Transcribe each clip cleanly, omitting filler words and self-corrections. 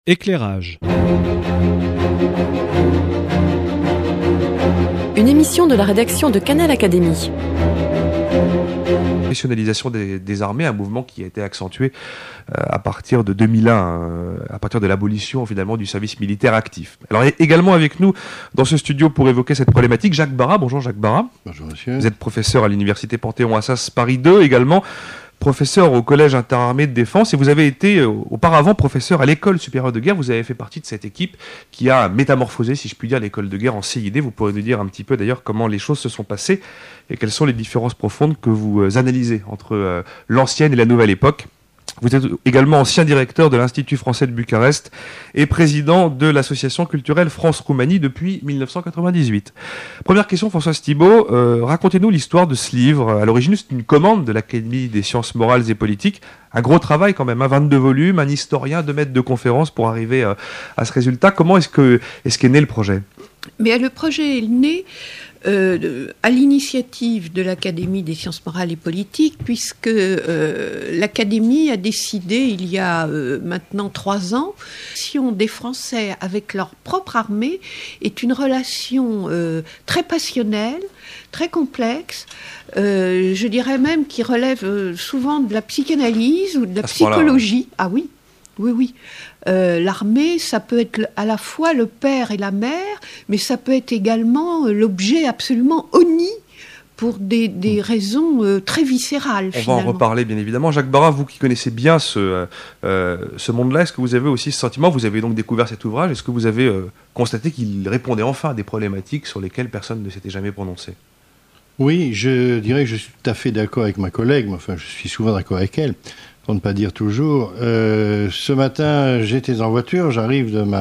Éclairage. Une émission de la rédaction de Canal Académie. Professionnalisation des armées, un mouvement qui a été accentué à partir de 2001, à partir de l'abolition finalement du service militaire actif. Alors également avec nous dans ce studio pour évoquer cette problématique, Jacques Barra. Bonjour Jacques Barra. Bonjour monsieur. Vous êtes professeur à l'université Panthéon-Assas Paris 2, également professeur au Collège interarmées de défense, et vous avez été auparavant professeur à l'École supérieure de guerre. Vous avez fait partie de cette équipe qui a métamorphosé, si je puis dire, l'École de guerre en CID. Vous pourrez nous dire un petit peu d'ailleurs comment les choses se sont passées et quelles sont les différences profondes que vous analysez entre l'ancienne et la nouvelle époque. Vous êtes également ancien directeur de l'Institut français de Bucarest et président de l'association culturelle France-Roumanie depuis 1998. Première question, Françoise Thibault. Racontez-nous l'histoire de ce livre. À l'origine, c'est une commande de l'Académie des sciences morales et politiques. Un gros travail quand même, 22 volumes, un historien, 2 mètres de conférence pour arriver à ce résultat. Comment est-ce qu'est né le projet ? Mais le projet est né à l'initiative de l'Académie des sciences morales et politiques, puisque l'Académie a décidé, il y a maintenant 3 ans, la relation des Français avec leur propre armée est une relation très passionnelle, très complexe, je dirais même qui relève souvent de la psychanalyse ou de la psychologie. Ah oui. Oui. L'armée, ça peut être à la fois le père et la mère, mais ça peut être également l'objet absolument honni pour des raisons très viscérales. On va en reparler bien évidemment. Jacques Barra, vous qui connaissez bien ce monde-là, est-ce que vous avez aussi ce sentiment, vous avez donc découvert cet ouvrage, est-ce que vous avez constaté qu'il répondait enfin à des problématiques sur lesquelles personne ne s'était jamais prononcé ? Oui, je dirais que je suis tout à fait d'accord avec ma collègue, enfin je suis souvent d'accord avec elle, pour ne pas dire toujours. Ce matin, j'étais en voiture, j'arrive de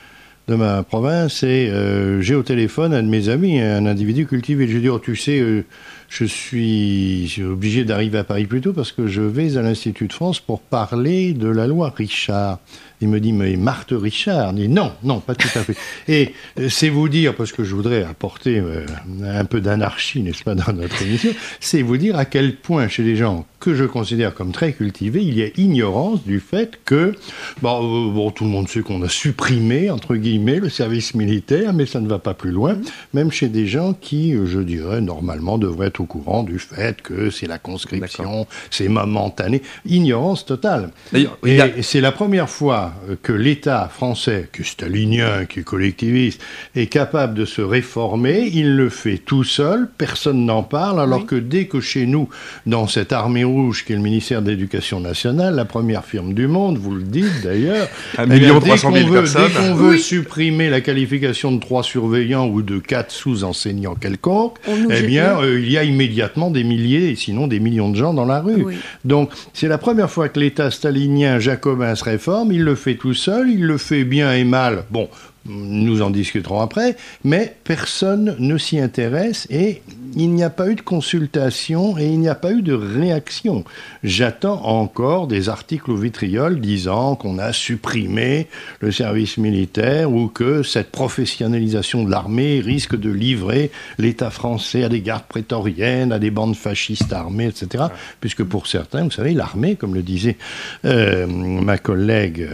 ma province et j'ai au téléphone un de mes amis, un individu cultivé. Je lui dis, oh, tu sais, je suis obligé d'arriver à Paris plus tôt parce que je vais à l'Institut de France pour parler de la loi Richard. Il me dit, mais Marthe Richard. Il dit, non, pas tout à fait. Et c'est vous dire, parce que je voudrais apporter un peu d'anarchie, n'est-ce pas, dans notre émission, c'est vous dire à quel point, chez les gens que je considère comme très cultivés, il y a ignorance du fait que, tout le monde sait qu'on a supprimé, entre guillemets, le service militaire, mais ça ne va pas plus loin, même chez des gens qui, je dirais, normalement, devraient être au courant du fait que c'est la conscription, c'est momentané. Ignorance totale. Et c'est la première fois que l'État français, qui est stalinien, qui est collectiviste, est capable de se réformer. Il le fait tout seul, personne n'en parle, alors que dès que chez nous, dans cette armée rouge qui est le ministère de l'Éducation nationale, la première firme du monde, vous le dites d'ailleurs, 1 300 000 personnes. Dès qu'on veut supprimer la qualification de 3 surveillants ou de 4 sous-enseignants quelconques, il y a immédiatement des milliers, et sinon des millions de gens dans la rue. Oui. Donc, c'est la première fois que l'État stalinien jacobin se réforme. Il le fait tout seul, il le fait bien et mal. Bon, nous en discuterons après, mais personne ne s'y intéresse et il n'y a pas eu de consultation et il n'y a pas eu de réaction. J'attends encore des articles au vitriol disant qu'on a supprimé le service militaire ou que cette professionnalisation de l'armée risque de livrer l'État français à des gardes prétoriennes, à des bandes fascistes armées, etc. Puisque pour certains, vous savez, l'armée, comme le disait ma collègue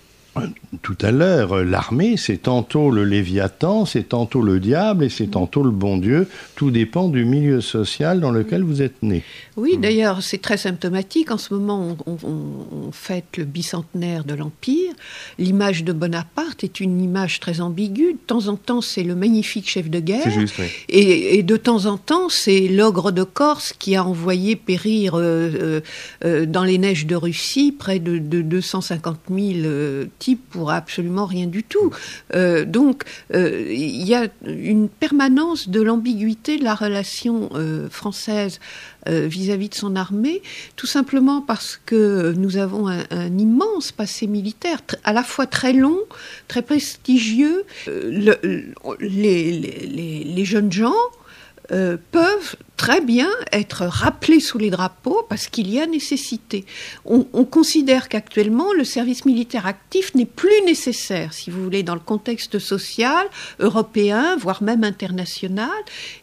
tout à l'heure, l'armée, c'est tantôt le Léviathan, c'est tantôt le diable et c'est tantôt le bon Dieu. Tout dépend du milieu social dans lequel vous êtes né. Oui, d'ailleurs, c'est très symptomatique. En ce moment, on fête le bicentenaire de l'Empire. L'image de Bonaparte est une image très ambiguë. De temps en temps, c'est le magnifique chef de guerre. C'est juste, oui. Et de temps en temps, c'est l'ogre de Corse qui a envoyé périr dans les neiges de Russie près de 250 000 types pour absolument rien du tout. Donc, il y a une permanence de l'ambiguïté de la relation française vis-à-vis de son armée, tout simplement parce que nous avons un immense passé militaire, à la fois très long, très prestigieux. Les jeunes gens peuvent très bien être rappelés sous les drapeaux parce qu'il y a nécessité. On considère qu'actuellement, le service militaire actif n'est plus nécessaire, si vous voulez, dans le contexte social, européen, voire même international.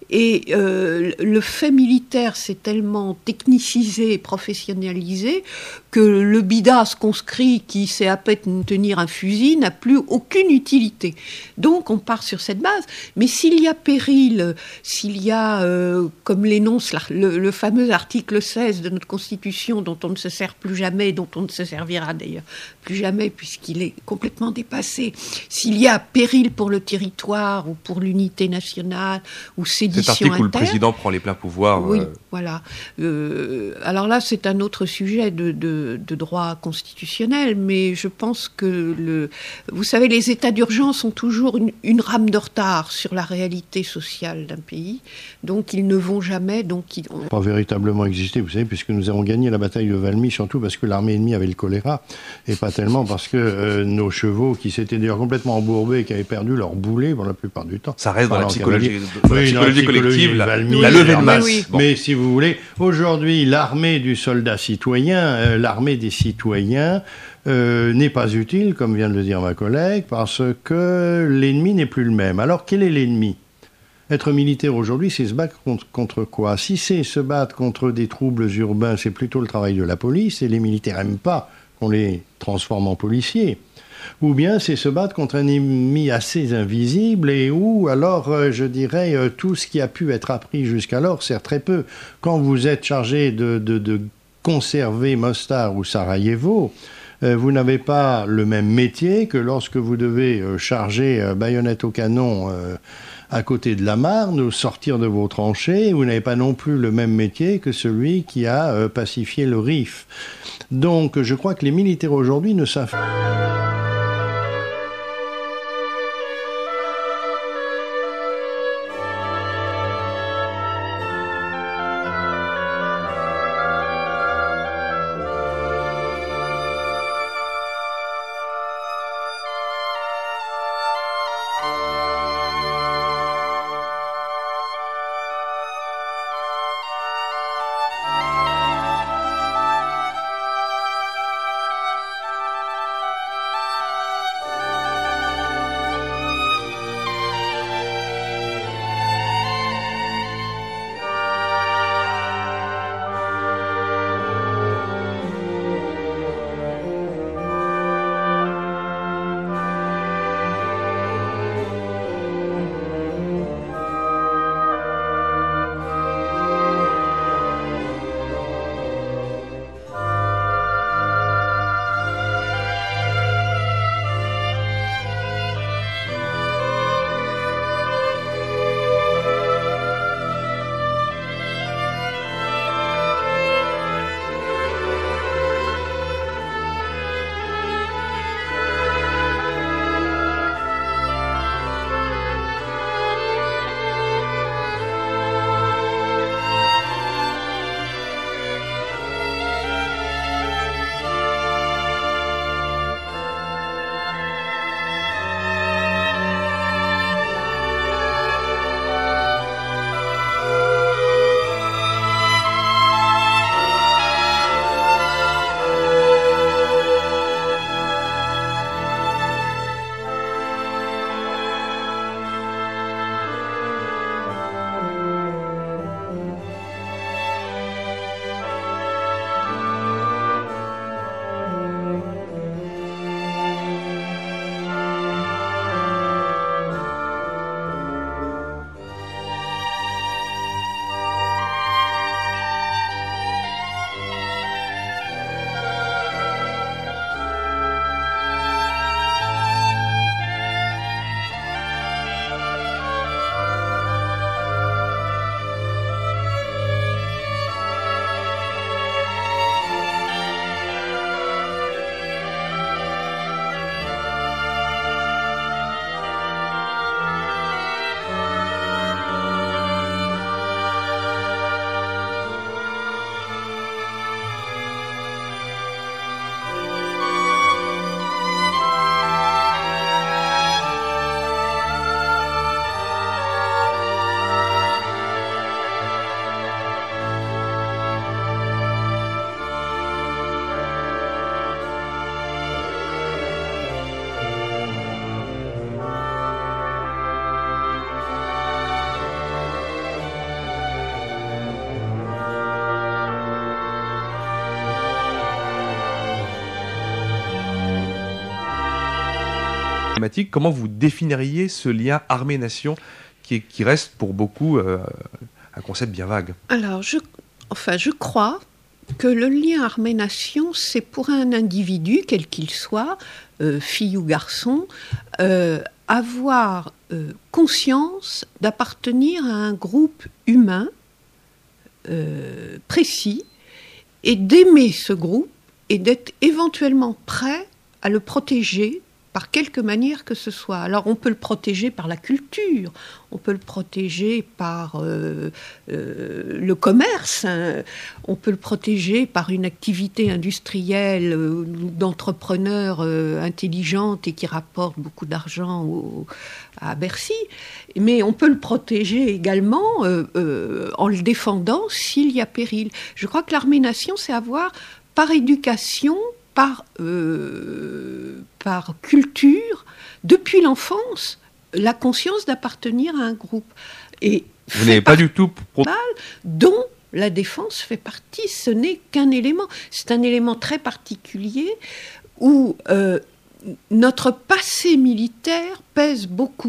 Et le fait militaire s'est tellement technicisé et professionnalisé que le bidas conscrit qui sait à peine tenir un fusil n'a plus aucune utilité. Donc on part sur cette base. Mais s'il y a péril, s'il y a, comme l'énonce le fameux article 16 de notre Constitution, dont on ne se sert plus jamais, dont on ne se servira d'ailleurs plus jamais puisqu'il est complètement dépassé, s'il y a péril pour le territoire ou pour l'unité nationale ou sédition cet article interne, où le président prend les pleins pouvoirs. Oui, voilà. Alors là, c'est un autre sujet de droit constitutionnel, mais je pense que vous savez, les états d'urgence ont toujours une rame de retard sur la réalité sociale d'un pays, donc ils ne vont jamais. Pas véritablement exister, vous savez, puisque nous avons gagné la bataille de Valmy, surtout parce que l'armée ennemie avait le choléra, et pas tellement parce que nos chevaux, qui s'étaient d'ailleurs complètement embourbés et qui avaient perdu leur boulet pour la plupart du temps. Ça reste dans la psychologie, collective, la levée de masse. Oui. Bon. Mais si vous voulez, aujourd'hui, l'armée du soldat citoyen, l'armée des citoyens, n'est pas utile, comme vient de le dire ma collègue, parce que l'ennemi n'est plus le même. Alors, quel est l'ennemi ? Être militaire aujourd'hui, c'est se battre contre quoi ? Si c'est se battre contre des troubles urbains, c'est plutôt le travail de la police, et les militaires n'aiment pas qu'on les transforme en policiers. Ou bien c'est se battre contre un ennemi assez invisible et où, alors, je dirais, tout ce qui a pu être appris jusqu'alors sert très peu. Quand vous êtes chargé de conserver Mostar ou Sarajevo, vous n'avez pas le même métier que lorsque vous devez charger baïonnette au canon à côté de la Marne ou sortir de vos tranchées. Vous n'avez pas non plus le même métier que celui qui a pacifié le Rif. Donc, je crois que les militaires aujourd'hui ne savent pas. thématique. Comment vous définiriez ce lien armée-nation qui reste pour beaucoup un concept bien vague? Alors, je crois que le lien armée-nation, c'est pour un individu, quel qu'il soit, fille ou garçon, avoir conscience d'appartenir à un groupe humain précis et d'aimer ce groupe et d'être éventuellement prêt à le protéger par quelque manière que ce soit. Alors on peut le protéger par la culture, on peut le protéger par le commerce, hein, on peut le protéger par une activité industrielle d'entrepreneurs intelligente et qui rapporte beaucoup d'argent à Bercy, mais on peut le protéger également en le défendant s'il y a péril. Je crois que l'armée-nation, c'est avoir par éducation, par culture, depuis l'enfance, la conscience d'appartenir à un groupe. Et vous n'avez pas du tout... dont la défense fait partie, ce n'est qu'un élément. C'est un élément très particulier où notre passé militaire pèse beaucoup.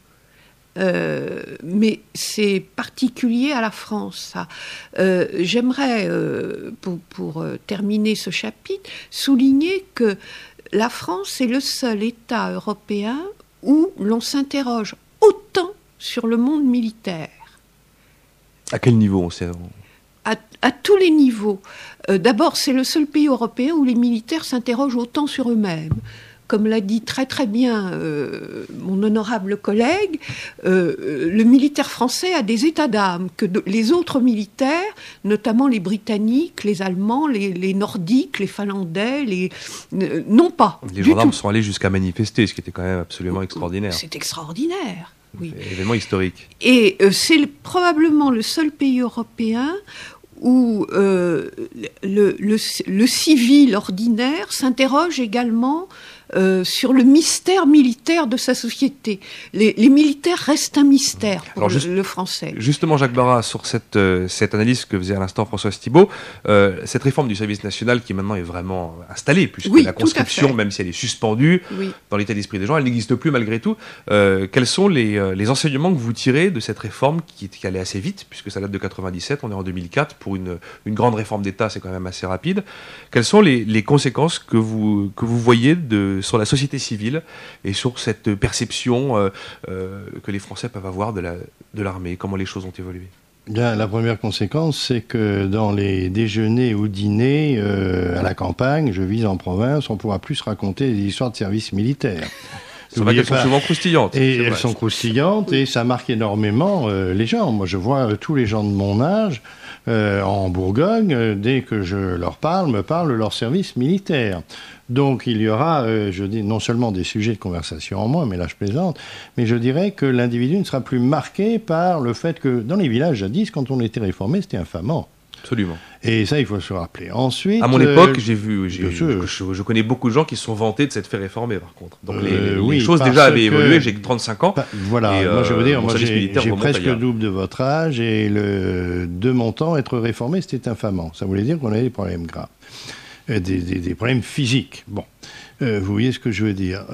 Mais c'est particulier à la France, ça. J'aimerais, pour terminer ce chapitre, souligner que la France est le seul État européen où l'on s'interroge autant sur le monde militaire. À quel niveau on sait? À tous les niveaux. D'abord, c'est le seul pays européen où les militaires s'interrogent autant sur eux-mêmes. Comme l'a dit très très bien mon honorable collègue, le militaire français a des états d'âme que les autres militaires, notamment les Britanniques, les Allemands, les Nordiques, les Finlandais, n'ont pas. Les gendarmes sont allés jusqu'à manifester, ce qui était quand même absolument extraordinaire. C'est extraordinaire, oui. Événement historique. Et c'est probablement le seul pays européen où le civil ordinaire s'interroge également sur le mystère militaire de sa société. Les militaires restent un mystère pour le français. Justement, Jacques Barra, sur cette analyse que faisait à l'instant Françoise Thibault, cette réforme du service national qui maintenant est vraiment installée, puisque la conscription, même si elle est suspendue dans l'état d'esprit des gens, elle n'existe plus malgré tout. Quels sont les enseignements que vous tirez de cette réforme qui allait assez vite, puisque ça date de 97, on est en 2004, pour une grande réforme d'État, c'est quand même assez rapide. Quelles sont les conséquences que vous voyez sur la société civile et sur cette perception que les Français peuvent avoir de l'armée? Comment les choses ont évolué? Bien, la première conséquence, c'est que dans les déjeuners ou dîners à la campagne, je vise en province, on ne pourra plus se raconter des histoires de service militaire. C'est vrai qu'elles sont souvent croustillantes. Et elles sont croustillantes et ça marque énormément les gens. Moi, je vois tous les gens de mon âge en Bourgogne, dès que je leur parle, me parlent de leur service militaire. Donc il y aura, je dis, non seulement des sujets de conversation en moins, mais là je plaisante, mais je dirais que l'individu ne sera plus marqué par le fait que dans les villages jadis, quand on était réformé, c'était infamant. Absolument. Et ça, il faut se rappeler. Ensuite, à mon époque, je connais beaucoup de gens qui se sont vantés de s'être fait réformer, par contre. Donc les choses déjà avaient évolué. J'ai 35 ans. Voilà. Et, moi, je veux dire, j'ai presque le double de votre âge et de mon temps, être réformé, c'était infamant. Ça voulait dire qu'on avait des problèmes graves, des problèmes physiques. Bon. Vous voyez ce que je veux dire.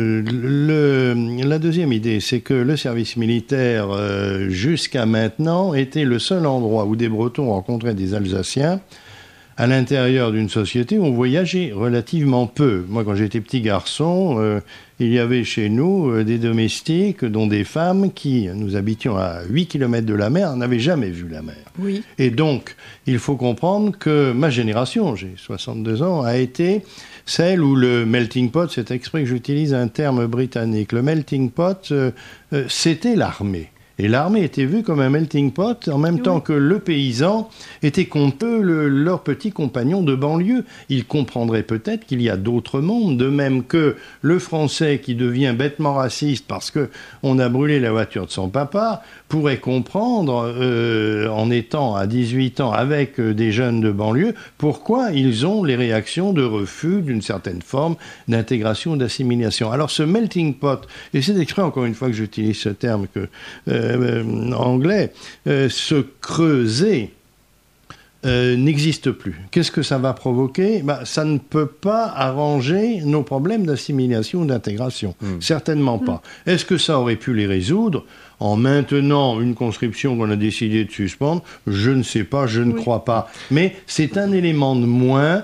La deuxième idée, c'est que le service militaire, jusqu'à maintenant, était le seul endroit où des Bretons rencontraient des Alsaciens à l'intérieur d'une société où on voyageait relativement peu. Moi, quand j'étais petit garçon, il y avait chez nous des domestiques, dont des femmes qui, nous habitions à 8 km de la mer, n'avaient jamais vu la mer. Oui. Et donc, il faut comprendre que ma génération, j'ai 62 ans, a été celle où le melting pot, c'est exprès que j'utilise un terme britannique, le melting pot, c'était l'armée. Et l'armée était vue comme un melting pot, en même temps que le paysan était leur petit compagnon de banlieue. Il comprendrait peut-être qu'il y a d'autres mondes, de même que le Français qui devient bêtement raciste parce qu'on a brûlé la voiture de son papa, pourrait comprendre, en étant à 18 ans avec des jeunes de banlieue, pourquoi ils ont les réactions de refus d'une certaine forme d'intégration ou d'assimilation. Alors ce melting pot, et c'est exprès encore une fois que j'utilise ce terme anglais, se creuser n'existe plus. Qu'est-ce que ça va provoquer ? Ça ne peut pas arranger nos problèmes d'assimilation ou d'intégration. Certainement pas. Est-ce que ça aurait pu les résoudre en maintenant une conscription qu'on a décidé de suspendre ? Je ne sais pas, je ne crois pas. Mais c'est un élément de moins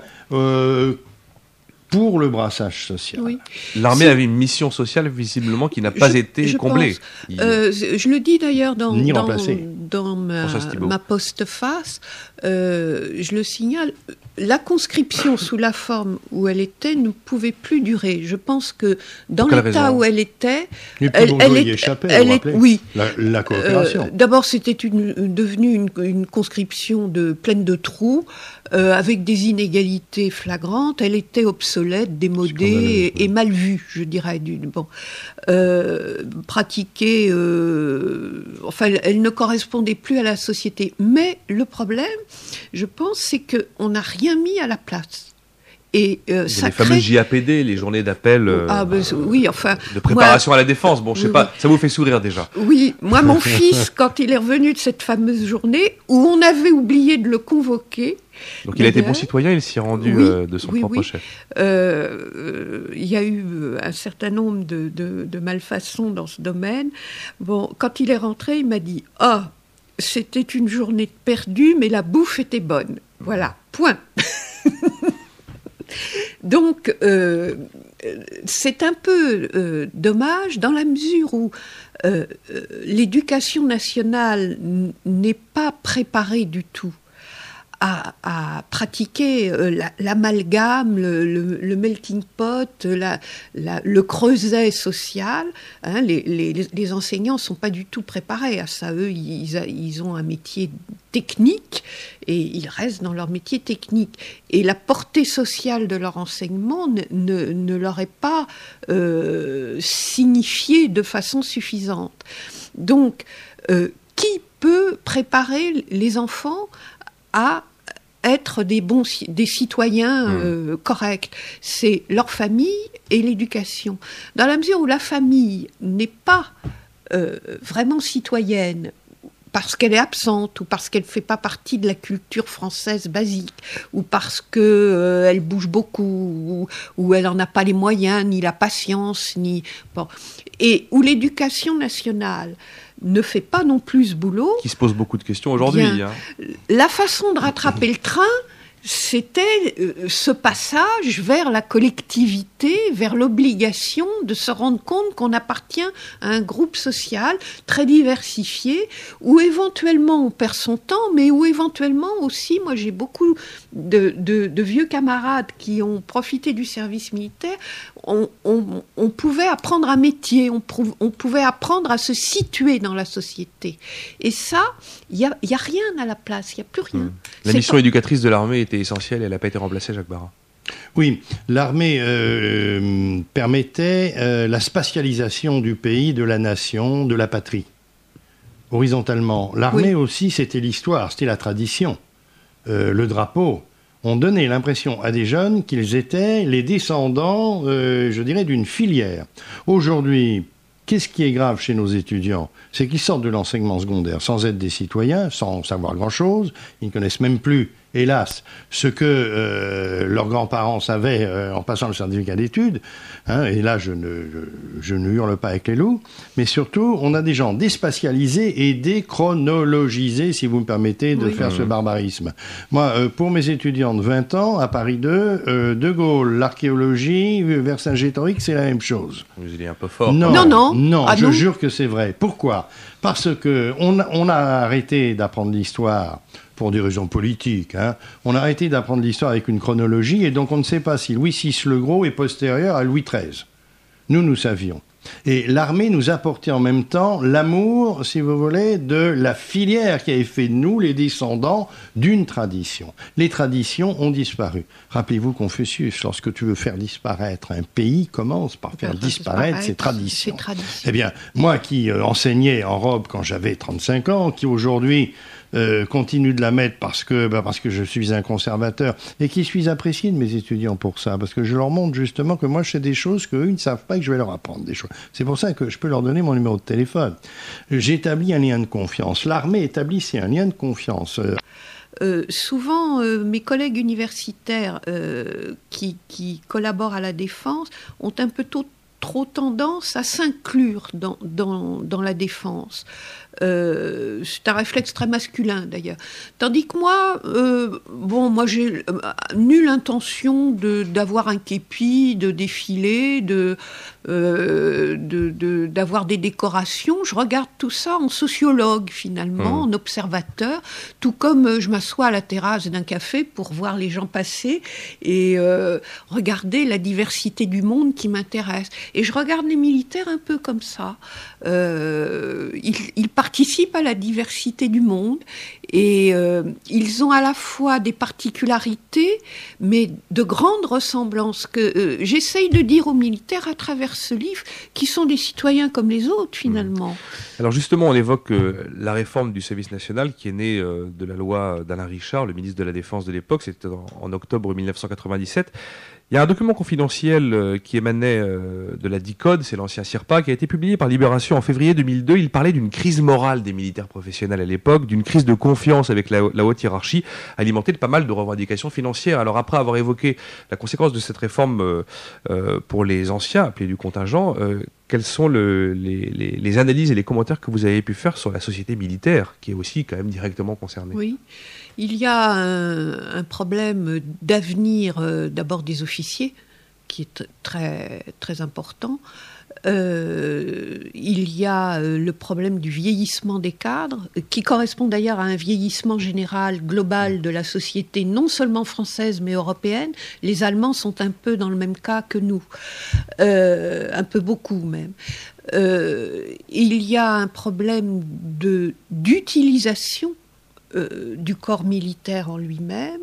pour le brassage social. Oui. L'armée avait une mission sociale visiblement qui n'a pas été comblée. Je le dis d'ailleurs dans ma postface, je le signale, la conscription sous la forme où elle était ne pouvait plus durer. Je pense que dans l'état où elle était, oui, la coopération. D'abord, c'était devenu une conscription pleine de trous, avec des inégalités flagrantes. Elle était obsolète, démodée et mal vue, je dirais. Pratiquée, elle ne correspondait plus à la société. Mais le problème, je pense, c'est qu'on n'a rien mis à la place. Et ça les fameux JAPD, les journées d'appel de préparation à la défense. Bon, je sais pas, ça vous fait sourire déjà. Oui, moi, mon fils, quand il est revenu de cette fameuse journée où on avait oublié de le convoquer. Donc il a été bon citoyen, il s'y est rendu de son propre chef. Il y a eu un certain nombre de malfaçons dans ce domaine. Bon, quand il est rentré, il m'a dit « Ah, c'était une journée perdue, mais la bouffe était bonne. » Voilà, point. Donc, c'est un peu dommage dans la mesure où l'éducation nationale n'est pas préparée du tout à pratiquer l'amalgame, le melting pot, le creuset social. Hein, les enseignants ne sont pas du tout préparés à ça. Eux, ils ont un métier technique et ils restent dans leur métier technique. Et la portée sociale de leur enseignement ne leur est pas signifiée de façon suffisante. Donc, qui peut préparer les enfants à être des citoyens corrects? C'est leur famille et l'éducation. Dans la mesure où la famille n'est pas vraiment citoyenne, parce qu'elle est absente, ou parce qu'elle ne fait pas partie de la culture française basique, ou parce qu'elle bouge beaucoup, ou elle n'en a pas les moyens, ni la patience, et où l'éducation nationale ne fait pas non plus ce boulot. Qui se pose beaucoup de questions aujourd'hui. La façon de rattraper le train, c'était ce passage vers la collectivité, vers l'obligation de se rendre compte qu'on appartient à un groupe social très diversifié, où éventuellement on perd son temps, mais où éventuellement aussi, moi j'ai beaucoup de vieux camarades qui ont profité du service militaire, on pouvait apprendre un métier, on pouvait apprendre à se situer dans la société. Et ça, il y a rien à la place, il n'y a plus rien. La mission éducatrice de l'armée était essentielle et elle n'a pas été remplacée, Jacques Barra. Oui, l'armée permettait la spatialisation du pays, de la nation, de la patrie, horizontalement. L'armée aussi, c'était l'histoire, c'était la tradition. Le drapeau, on donnait l'impression à des jeunes qu'ils étaient les descendants, je dirais, d'une filière. Aujourd'hui, qu'est-ce qui est grave chez nos étudiants ? C'est qu'ils sortent de l'enseignement secondaire sans être des citoyens, sans savoir grand-chose. Ils ne connaissent même plus, hélas, ce que leurs grands-parents savaient en passant le certificat d'études. Hein, et là, je ne hurle pas avec les loups. Mais surtout, on a des gens déspatialisés et déchronologisés, si vous me permettez de faire ce barbarisme. Moi, pour mes étudiants de 20 ans, à Paris 2, De Gaulle, l'archéologie, Vercingétorix, c'est la même chose. Vous êtes un peu fort. Non, je jure que c'est vrai. Pourquoi ? Parce qu'on a arrêté d'apprendre l'histoire pour des raisons politiques. Hein. On a arrêté d'apprendre l'histoire avec une chronologie et donc on ne sait pas si Louis VI le Gros est postérieur à Louis XIII. Nous savions. Et l'armée nous apportait en même temps l'amour, si vous voulez, de la filière qui avait fait de nous les descendants d'une tradition. Les traditions ont disparu. Rappelez-vous Confucius, lorsque tu veux faire disparaître un pays, commence par faire disparaître ses traditions. Eh bien, moi qui enseignais en robe quand j'avais 35 ans, qui aujourd'hui continue de la mettre parce que je suis un conservateur et qui suis apprécié de mes étudiants pour ça, parce que je leur montre justement que moi je sais des choses qu'eux ils ne savent pas et que je vais leur apprendre des choses. C'est pour ça que je peux leur donner mon numéro de téléphone. J'établis un lien de confiance. L'armée établissait un lien de confiance. souvent mes collègues universitaires qui collaborent à la défense ont un peu trop tendance à s'inclure dans la défense. C'est un réflexe très masculin d'ailleurs. Tandis que moi j'ai nulle intention d'avoir un képi, de défiler, d'avoir des décorations. Je regarde tout ça en sociologue finalement, en observateur, tout comme je m'assois à la terrasse d'un café pour voir les gens passer et regarder la diversité du monde qui m'intéresse. Et je regarde les militaires un peu comme ça. Ils participent à la diversité du monde et ils ont à la fois des particularités mais de grandes ressemblances que j'essaye de dire aux militaires à travers ce livre qui sont des citoyens comme les autres finalement. Alors justement, on évoque la réforme du service national qui est née de la loi d'Alain Richard, le ministre de la Défense de l'époque, c'était en octobre 1997. Il y a un document confidentiel qui émanait de la DICODE, c'est l'ancien CIRPA, qui a été publié par Libération en février 2002. Il parlait d'une crise morale des militaires professionnels à l'époque, d'une crise de confiance avec la haute hiérarchie, alimentée de pas mal de revendications financières. Alors après avoir évoqué la conséquence de cette réforme pour les anciens, appelés du contingent, quelles sont les analyses et les commentaires que vous avez pu faire sur la société militaire, qui est aussi quand même directement concernée? Oui. Il y a un problème d'avenir d'abord des officiers qui est très, très important. Il y a le problème du vieillissement des cadres, qui correspond d'ailleurs à un vieillissement général, global de la société, non seulement française mais européenne. Les Allemands sont un peu dans le même cas que nous, un peu beaucoup même. Il y a un problème d'utilisation du corps militaire en lui-même,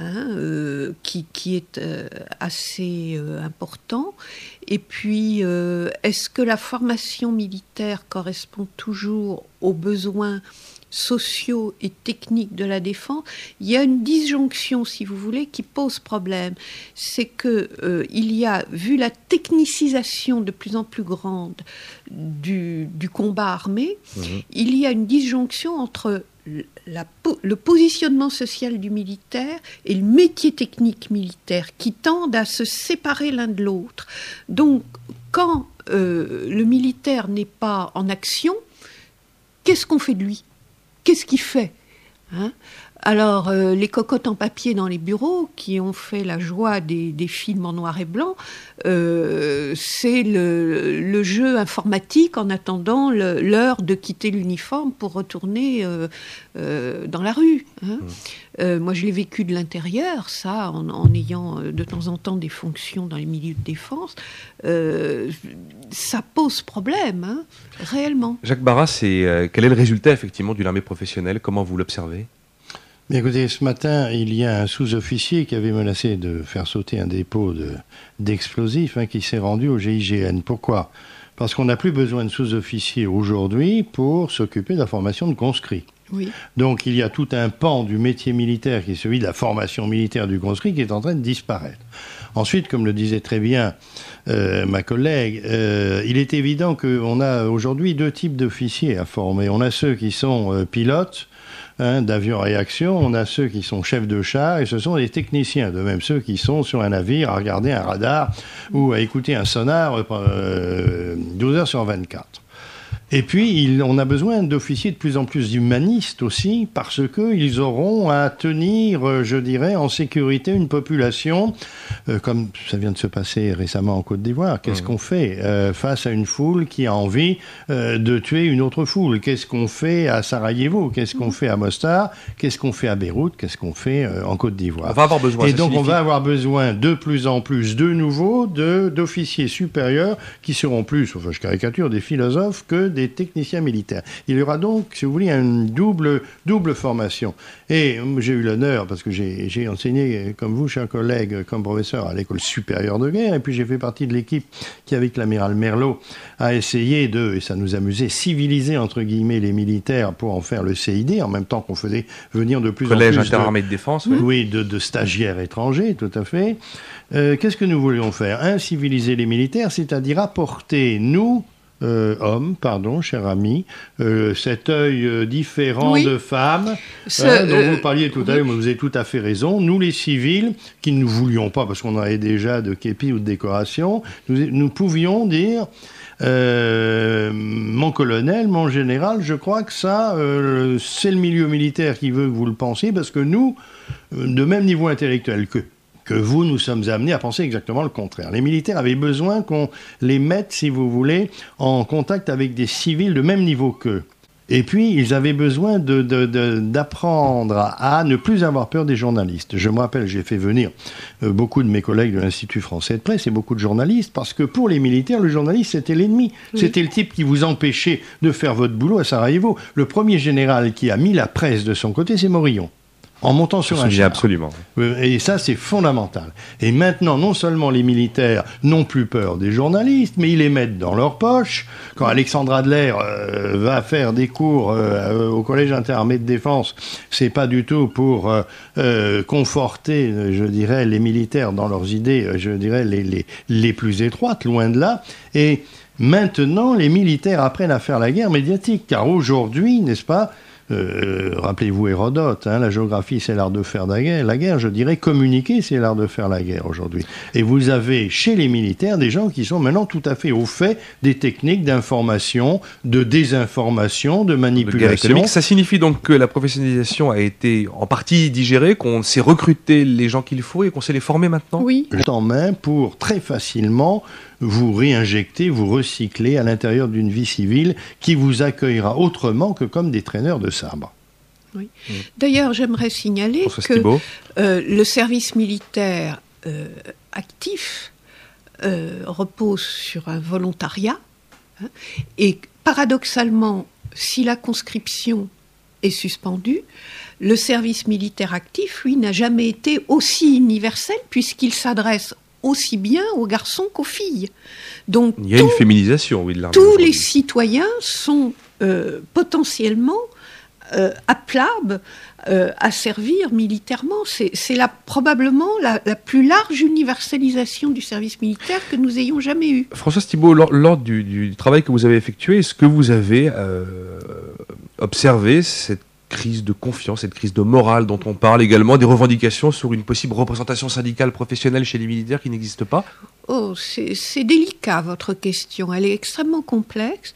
qui est assez important. Et puis, est-ce que la formation militaire correspond toujours aux besoins sociaux et techniques de la défense? Il y a une disjonction, si vous voulez, qui pose problème. C'est que il y a, vu la technicisation de plus en plus grande du combat armé, il y a une disjonction entre le positionnement social du militaire et le métier technique militaire qui tendent à se séparer l'un de l'autre. Donc, quand le militaire n'est pas en action, qu'est-ce qu'on fait de lui ? Qu'est-ce qu'il fait ? Alors, les cocottes en papier dans les bureaux qui ont fait la joie des films en noir et blanc, c'est le jeu informatique en attendant l'heure de quitter l'uniforme pour retourner dans la rue. Moi, je l'ai vécu de l'intérieur, ça, en ayant de temps en temps des fonctions dans les milieux de défense. Ça pose problème, réellement. Jacques Barras, quel est le résultat effectivement d'une armée professionnelle? Comment vous l'observez? Mais écoutez, ce matin, il y a un sous-officier qui avait menacé de faire sauter un dépôt d'explosifs qui s'est rendu au GIGN. Pourquoi ? Parce qu'on n'a plus besoin de sous-officiers aujourd'hui pour s'occuper de la formation de conscrits. Oui. Donc il y a tout un pan du métier militaire qui est celui de la formation militaire du conscrit qui est en train de disparaître. Ensuite, comme le disait très bien ma collègue, il est évident qu'on a aujourd'hui deux types d'officiers à former. On a ceux qui sont pilotes, d'avions à réaction, on a ceux qui sont chefs de char et ce sont des techniciens, de même ceux qui sont sur un navire à regarder un radar ou à écouter un sonar 12 heures sur 24. Et puis, on a besoin d'officiers de plus en plus humanistes aussi, parce qu'ils auront à tenir, je dirais, en sécurité une population, comme ça vient de se passer récemment en Côte d'Ivoire. Qu'est-ce qu'on fait face à une foule qui a envie de tuer une autre foule? Qu'est-ce qu'on fait à Sarajevo? Qu'est-ce qu'on fait à Mostar? Qu'est-ce qu'on fait à Beyrouth? Qu'est-ce qu'on fait en Côte d'Ivoire? On va avoir besoin. Et donc, on va avoir besoin de plus en plus de nouveaux, d'officiers supérieurs qui seront plus, enfin je caricature, des philosophes que des techniciens militaires. Il y aura donc, si vous voulez, une double formation. Et j'ai eu l'honneur, parce que j'ai enseigné, comme vous, chers collègues, comme professeur à l'école supérieure de guerre, et puis j'ai fait partie de l'équipe qui, avec l'amiral Merlot, a essayé et ça nous amusait, civiliser, entre guillemets, les militaires pour en faire le CID, en même temps qu'on faisait venir de plus en plus... Collège interarmée de défense, oui, de stagiaires étrangers, tout à fait. Qu'est-ce que nous voulions faire ? Civiliser les militaires, c'est-à-dire apporter, nous, homme, pardon, cher ami, cet œil différent Oui. de femme, dont vous parliez tout à l'heure, mais vous avez tout à fait raison. Nous, les civils, qui ne voulions pas, parce qu'on avait déjà de képi ou de décoration, nous pouvions dire... mon colonel, mon général, je crois que ça, c'est le milieu militaire qui veut que vous le pensiez, parce que nous, de même niveau intellectuel que vous, nous sommes amenés à penser exactement le contraire. Les militaires avaient besoin qu'on les mette, si vous voulez, en contact avec des civils de même niveau qu'eux. Et puis, ils avaient besoin d'apprendre à ne plus avoir peur des journalistes. Je me rappelle, j'ai fait venir beaucoup de mes collègues de l'Institut français de presse et beaucoup de journalistes, parce que pour les militaires, le journaliste, c'était l'ennemi. Oui. C'était le type qui vous empêchait de faire votre boulot à Sarajevo. Le premier général qui a mis la presse de son côté, c'est Morillon. En montant sur un char. Absolument. Et ça, c'est fondamental. Et maintenant, non seulement les militaires n'ont plus peur des journalistes, mais ils les mettent dans leur poche. Quand Alexandre Adler va faire des cours au Collège interarmé de défense, c'est pas du tout pour conforter, je dirais, les militaires dans leurs idées, je dirais, les plus étroites, loin de là. Et maintenant, les militaires apprennent à faire la guerre médiatique. Car aujourd'hui, n'est-ce pas, rappelez-vous Hérodote, la géographie c'est l'art de faire la guerre, je dirais communiquer c'est l'art de faire la guerre aujourd'hui. Et vous avez chez les militaires des gens qui sont maintenant tout à fait au fait des techniques d'information, de désinformation, de manipulation. Ça signifie donc que la professionnalisation a été en partie digérée, qu'on sait recruter les gens qu'il faut et qu'on sait les former maintenant ? Oui. En main pour très facilement vous réinjecter, vous recycler à l'intérieur d'une vie civile qui vous accueillera autrement que comme des traîneurs de sabre. Oui. D'ailleurs, j'aimerais signaler que le service militaire actif repose sur un volontariat et paradoxalement, si la conscription est suspendue, le service militaire actif, lui, n'a jamais été aussi universel puisqu'il s'adresse aussi bien aux garçons qu'aux filles. Donc, il y a une féminisation, oui, de l'armée. Tous les citoyens sont potentiellement appelables à servir militairement. C'est probablement la plus large universalisation du service militaire que nous ayons jamais eue. Françoise Thibault, lors du travail que vous avez effectué, est-ce que vous avez observé cette crise de confiance, cette crise de morale dont on parle également, des revendications sur une possible représentation syndicale professionnelle chez les militaires qui n'existe pas ? Oh, c'est délicat votre question, elle est extrêmement complexe.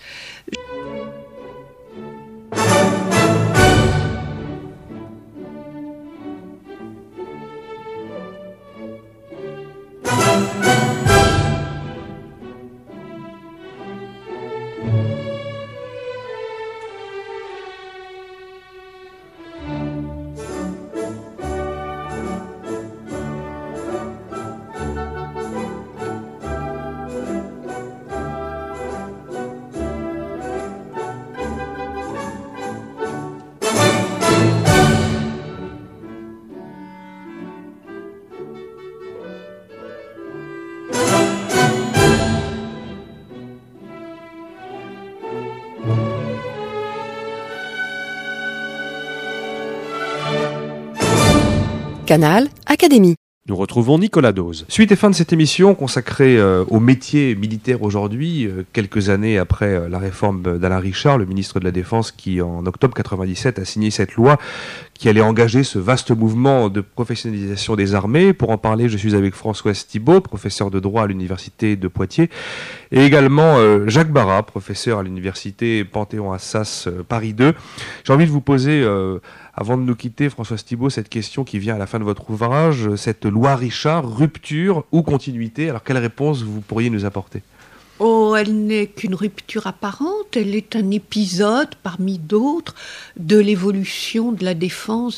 Canal Académie. Nous retrouvons Nicolas Dose. Suite et fin de cette émission consacrée au métier militaire aujourd'hui, quelques années après la réforme d'Alain Richard, le ministre de la Défense, qui en octobre 1997 a signé cette loi qui allait engager ce vaste mouvement de professionnalisation des armées. Pour en parler, je suis avec Françoise Thibault, professeur de droit à l'université de Poitiers, et également Jacques Barra, professeur à l'université Panthéon-Assas Paris 2. J'ai envie de vous poser... avant de nous quitter, Françoise Thibault, cette question qui vient à la fin de votre ouvrage, cette loi Richard, rupture ou continuité, alors quelle réponse vous pourriez nous apporter ? Oh, elle n'est qu'une rupture apparente, elle est un épisode parmi d'autres de l'évolution de la défense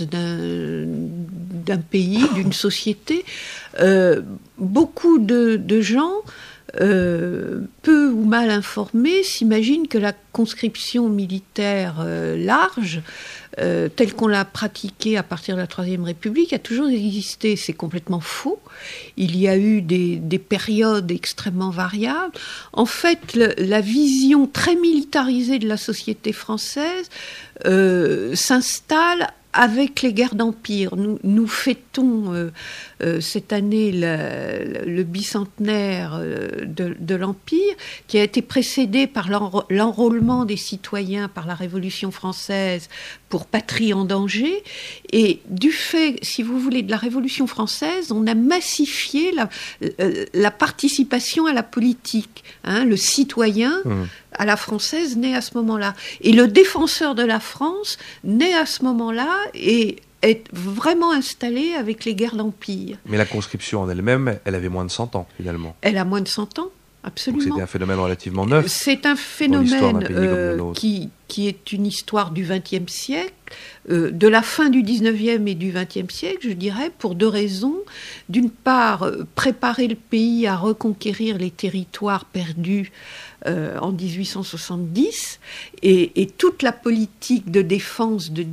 d'un pays, d'une société. Beaucoup de gens, peu ou mal informés, s'imaginent que la conscription militaire large, telle qu'on l'a pratiquée à partir de la Troisième République, a toujours existé. C'est complètement faux. Il y a eu des périodes extrêmement variables. En fait, la vision très militarisée de la société française s'installe avec les guerres d'Empire, nous fêtons cette année le bicentenaire de l'Empire, qui a été précédé par l'enrôlement des citoyens par la Révolution française pour patrie en danger. Et du fait, si vous voulez, de la Révolution française, on a massifié la participation à la politique. Le citoyen à la française naît à ce moment-là. Et le défenseur de la France naît à ce moment-là et est vraiment installé avec les guerres d'Empire. Mais la conscription en elle-même, elle avait moins de 100 ans, finalement. Elle a moins de 100 ans, absolument. Donc c'était un phénomène relativement neuf. C'est un phénomène qui est une histoire du XXe siècle, de la fin du XIXe et du XXe siècle, je dirais, pour deux raisons. D'une part, préparer le pays à reconquérir les territoires perdus en 1870, et toute la politique de défense de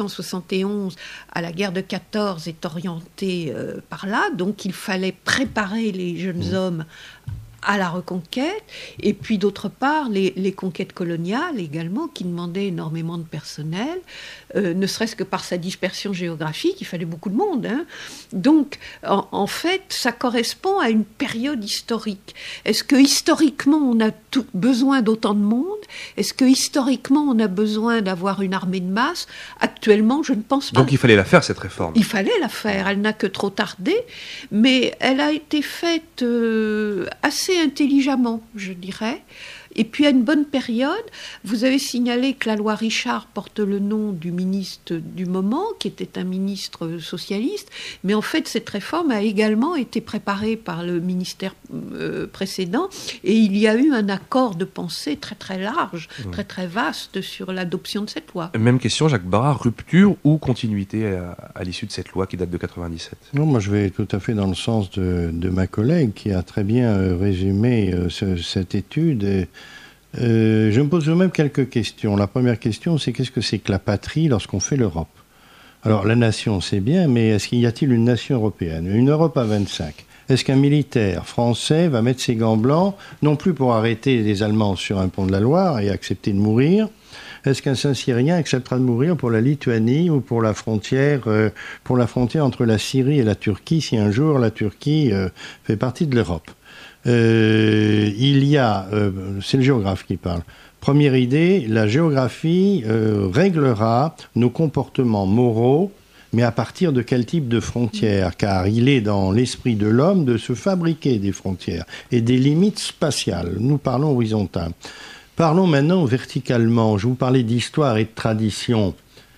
1871 à la guerre de 14 est orientée par là. Donc il fallait préparer les jeunes hommes à la reconquête, et puis d'autre part les conquêtes coloniales également, qui demandaient énormément de personnel, ne serait-ce que par sa dispersion géographique, il fallait beaucoup de monde. Donc en fait, ça correspond à une période historique. Est-ce que historiquement on a besoin d'autant de monde? Est-ce que historiquement on a besoin d'avoir une armée de masse? Actuellement, je ne pense pas. Donc il fallait la faire, cette réforme. Il fallait la faire, elle n'a que trop tardé, mais elle a été faite assez intelligemment, je dirais. Et puis à une bonne période, vous avez signalé que la loi Richard porte le nom du ministre du moment, qui était un ministre socialiste, mais en fait cette réforme a également été préparée par le ministère précédent, et il y a eu un accord de pensée très très large, très très vaste sur l'adoption de cette loi. Même question, Jacques Barra, rupture ou continuité à l'issue de cette loi qui date de 97? Non, moi je vais tout à fait dans le sens de ma collègue qui a très bien résumé cette étude. Je me pose même quelques questions. La première question, c'est qu'est-ce que c'est que la patrie lorsqu'on fait l'Europe? Alors la nation, c'est bien, mais y a-t-il une nation européenne? Une Europe à 25? Est-ce qu'un militaire français va mettre ses gants blancs, non plus pour arrêter les Allemands sur un pont de la Loire et accepter de mourir? Est-ce qu'un Saint-Syrien acceptera de mourir pour la Lituanie ou pour la frontière entre la Syrie et la Turquie, si un jour la Turquie fait partie de l'Europe? C'est le géographe qui parle. Première idée, la géographie réglera nos comportements moraux, mais à partir de quel type de frontières? Car il est dans l'esprit de l'homme de se fabriquer des frontières et des limites spatiales. Nous parlons horizontal. Parlons maintenant verticalement. Je vous parlais d'histoire et de tradition.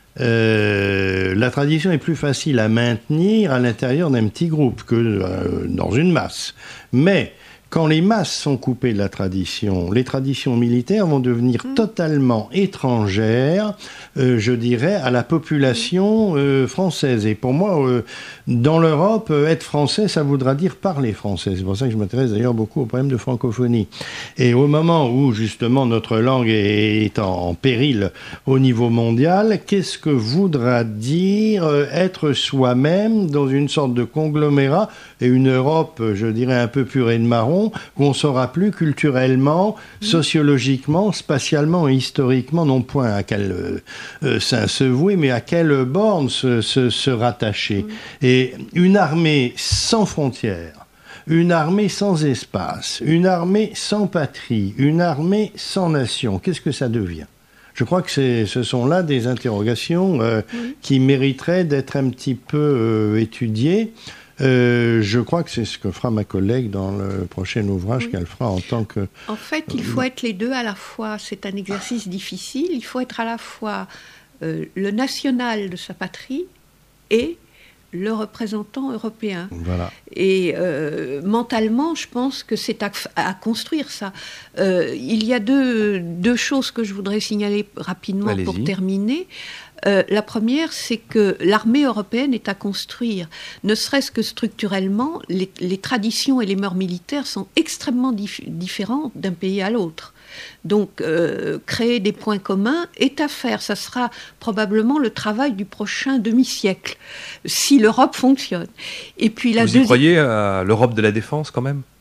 La tradition est plus facile à maintenir à l'intérieur d'un petit groupe que dans une masse. Mais quand les masses sont coupées de la tradition, les traditions militaires vont devenir totalement étrangères, je dirais, à la population française. Et pour moi, dans l'Europe, être français, ça voudra dire parler français. C'est pour ça que je m'intéresse d'ailleurs beaucoup au problème de francophonie. Et au moment où, justement, notre langue est en péril au niveau mondial, qu'est-ce que voudra dire être soi-même dans une sorte de conglomérat et une Europe, je dirais, un peu purée de marron, où on ne saura plus culturellement, sociologiquement, spatialement et historiquement, non point à quel sein se vouer, mais à quelle borne se rattacher. Et une armée sans frontières, une armée sans espace, une armée sans patrie, une armée sans nation, qu'est-ce que ça devient? Je crois que ce sont là des interrogations qui mériteraient d'être un petit peu étudiées. Je crois que c'est ce que fera ma collègue dans le prochain ouvrage qu'elle fera en tant que... En fait, il faut être les deux à la fois. C'est un exercice difficile. Il faut être à la fois le national de sa patrie et le représentant européen. Voilà. Et mentalement, je pense que c'est à construire ça. Il y a deux choses que je voudrais signaler rapidement. Allez-y. Pour terminer. La première, c'est que l'armée européenne est à construire. Ne serait-ce que structurellement, les traditions et les mœurs militaires sont extrêmement différentes d'un pays à l'autre. Donc, créer des points communs est à faire. Ça sera probablement le travail du prochain demi-siècle, si l'Europe fonctionne. Et puis Vous y croyez à l'Europe de la défense, quand même ?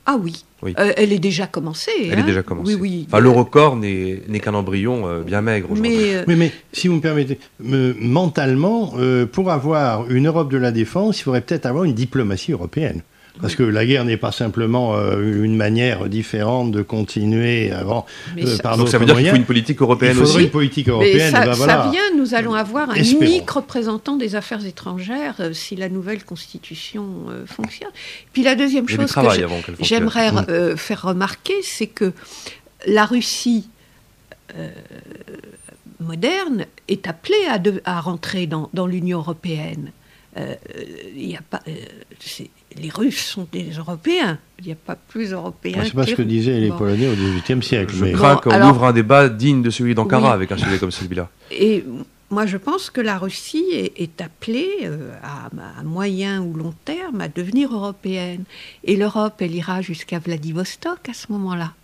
Ah oui, Oui. Elle est déjà commencée. Elle est déjà commencée. Oui. Enfin, le record n'est qu'un embryon bien maigre aujourd'hui. Oui, mais si vous me permettez, mentalement, pour avoir une Europe de la défense, il faudrait peut-être avoir une diplomatie européenne. Parce que la guerre n'est pas simplement une manière différente de continuer avant par donc ça veut dire qu'il faut une politique européenne aussi. Il faudrait une politique européenne. Mais voilà. ça vient, nous allons avoir un Espérons. unique représentant des affaires étrangères si la nouvelle constitution fonctionne. Puis la deuxième chose que j'aimerais faire remarquer, c'est que la Russie moderne est appelée à rentrer dans l'Union européenne. Y a pas, les Russes sont des Européens. Il n'y a pas plus Européens. C'est pas ce que disaient les Polonais au XVIIIe siècle. Je crains qu'on ouvre un débat digne de celui d'Ankara avec un sujet comme celui-là. Et moi, je pense que la Russie est appelée à moyen ou long terme à devenir européenne. Et l'Europe, elle ira jusqu'à Vladivostok à ce moment-là.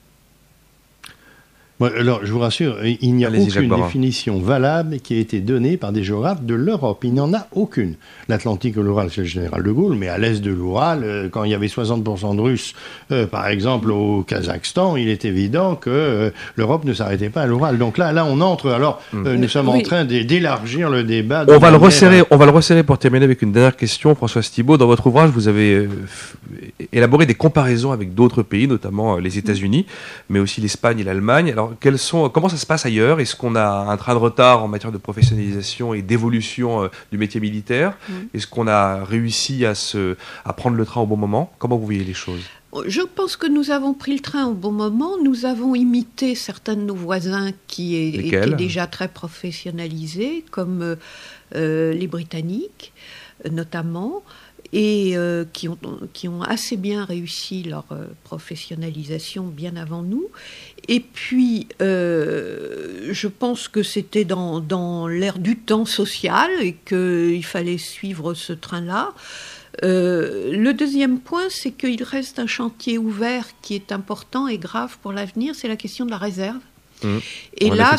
Bon, alors, je vous rassure, il n'y a aucune définition valable qui a été donnée par des géographes de l'Europe. Il n'y en a aucune. L'Atlantique et l'Oural, c'est le général de Gaulle, mais à l'est de l'Oural, quand il y avait 60% de Russes, par exemple, au Kazakhstan, il est évident que l'Europe ne s'arrêtait pas à l'Oural. Donc là, on entre. Alors, nous sommes en train d'élargir le débat. On va le resserrer pour terminer avec une dernière question. Françoise Thibault, dans votre ouvrage, vous avez élaboré des comparaisons avec d'autres pays, notamment les États-Unis, mais aussi l'Espagne et l'Allemagne. Alors, comment ça se passe ailleurs? Est-ce qu'on a un train de retard en matière de professionnalisation et d'évolution du métier militaire? Est-ce qu'on a réussi à prendre le train au bon moment? Comment vous voyez les choses? Je pense que nous avons pris le train au bon moment. Nous avons imité certains de nos voisins qui étaient déjà très professionnalisés, comme les Britanniques notamment, et qui ont assez bien réussi leur professionnalisation bien avant nous. Et puis, je pense que c'était dans l'ère du temps social et qu'il fallait suivre ce train-là. Le deuxième point, c'est qu'il reste un chantier ouvert qui est important et grave pour l'avenir, c'est la question de la réserve. Et là,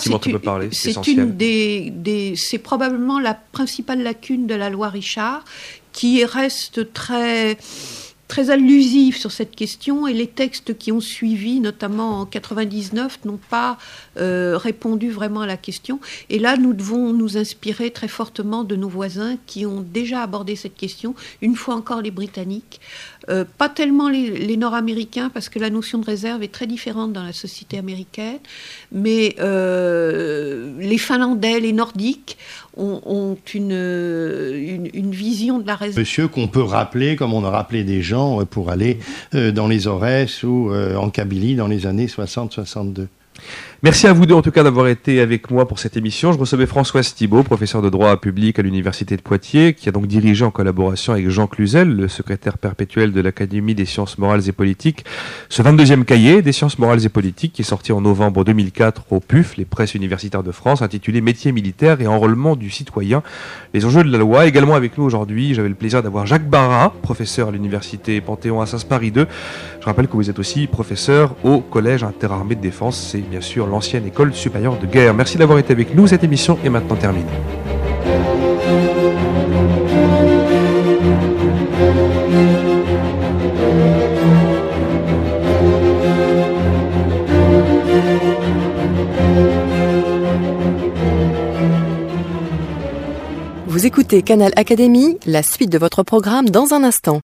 c'est probablement la principale lacune de la loi Richard, qui reste très allusive sur cette question, et les textes qui ont suivi, notamment en 99, n'ont pas répondu vraiment à la question. Et là, nous devons nous inspirer très fortement de nos voisins qui ont déjà abordé cette question, une fois encore les Britanniques, pas tellement les Nord-Américains, parce que la notion de réserve est très différente dans la société américaine, mais les Finlandais, les Nordiques ont une vision de la réserve. Monsieur, qu'on peut rappeler, comme on a rappelé des gens pour aller dans les Aurès ou en Kabylie dans les années 60-62. Merci à vous deux en tout cas d'avoir été avec moi pour cette émission. Je recevais Françoise Thibault, professeure de droit public à l'Université de Poitiers, qui a donc dirigé en collaboration avec Jean Cluzel, le secrétaire perpétuel de l'Académie des sciences morales et politiques, ce 22e cahier des sciences morales et politiques qui est sorti en novembre 2004 au PUF, les presses universitaires de France, intitulé Métiers militaires et enrôlement du citoyen, les enjeux de la loi. Également avec nous aujourd'hui, j'avais le plaisir d'avoir Jacques Barra, professeur à l'Université Panthéon-Assas Paris 2. Je rappelle que vous êtes aussi professeur au Collège interarmées de défense, c'est bien sûr l'ancienne école supérieure de guerre. Merci d'avoir été avec nous. Cette émission est maintenant terminée. Vous écoutez Canal Académie, la suite de votre programme dans un instant.